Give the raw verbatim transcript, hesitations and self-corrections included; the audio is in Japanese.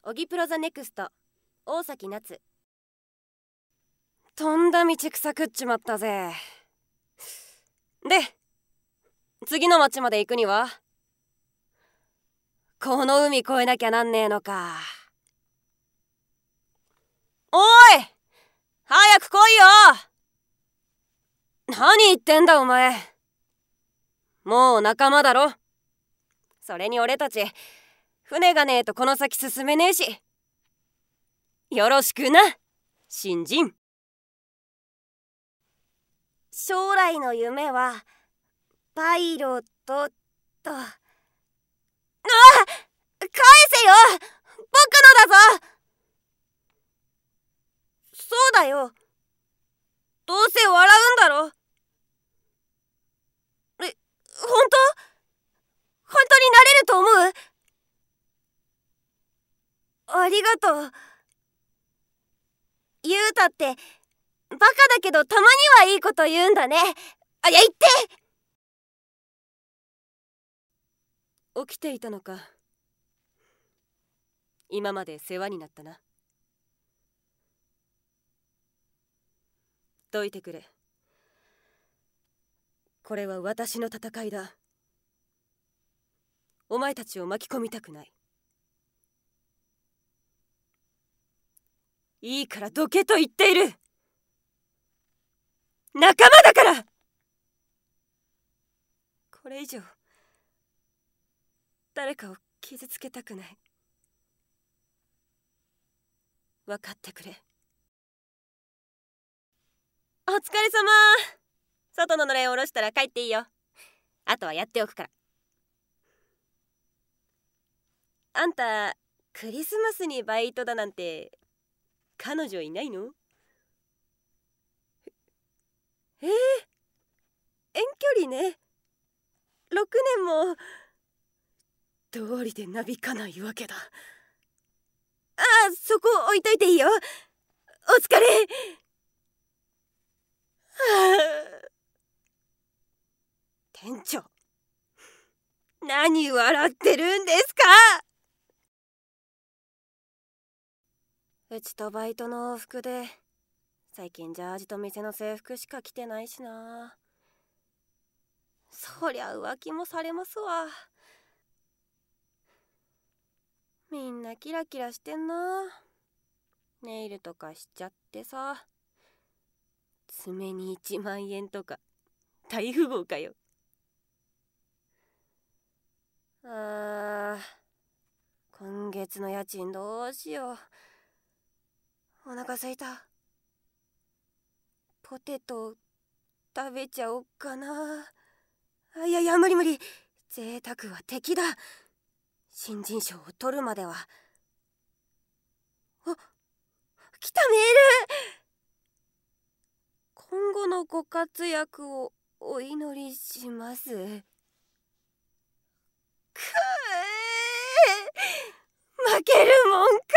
オギプロザネクスト大崎夏。とんだ道草食っちまったぜ。で次の町まで行くにはこの海越えなきゃなんねえのか。おい早く来いよ。何言ってんだお前。もう仲間だろ。それに俺たち船がねえとこの先進めねえし、よろしくな新人。将来の夢はパイロットと。ああ、返せよ、僕のだぞ。そうだよ、どうせ笑うんだろ。え、本当本当になれると思う？ありがとう。ユウタってバカだけどたまにはいいこと言うんだね。あ、いや、言って。起きていたのか。今まで世話になったな。どいてくれ。これは私の戦いだ。お前たちを巻き込みたくない。いいからどけと言っている。仲間だから。これ以上誰かを傷つけたくない。分かってくれ。お疲れ様。外ののれん下ろしたら帰っていいよ。あとはやっておくから。あんたクリスマスにバイトだなんて彼女いないの？えー、遠距離ね。ろくねんも通りでなびかないわけだ。ああ、そこ置いといていいよ。お疲れ。はあ、店長、何笑ってるんですか？うちとバイトの往復で最近ジャージと店の制服しか着てないしな。そりゃ浮気もされますわ。みんなキラキラしてんな。ネイルとかしちゃってさ。爪にいちまんえんとか大富豪かよ。あー、今月の家賃どうしよう。お腹すいた。ポテト食べちゃおっかな。あ、いやいや、無理無理。贅沢は敵だ。新人賞を取るまでは。あ、来たメール。今後のご活躍をお祈りします。くー、負けるもんか。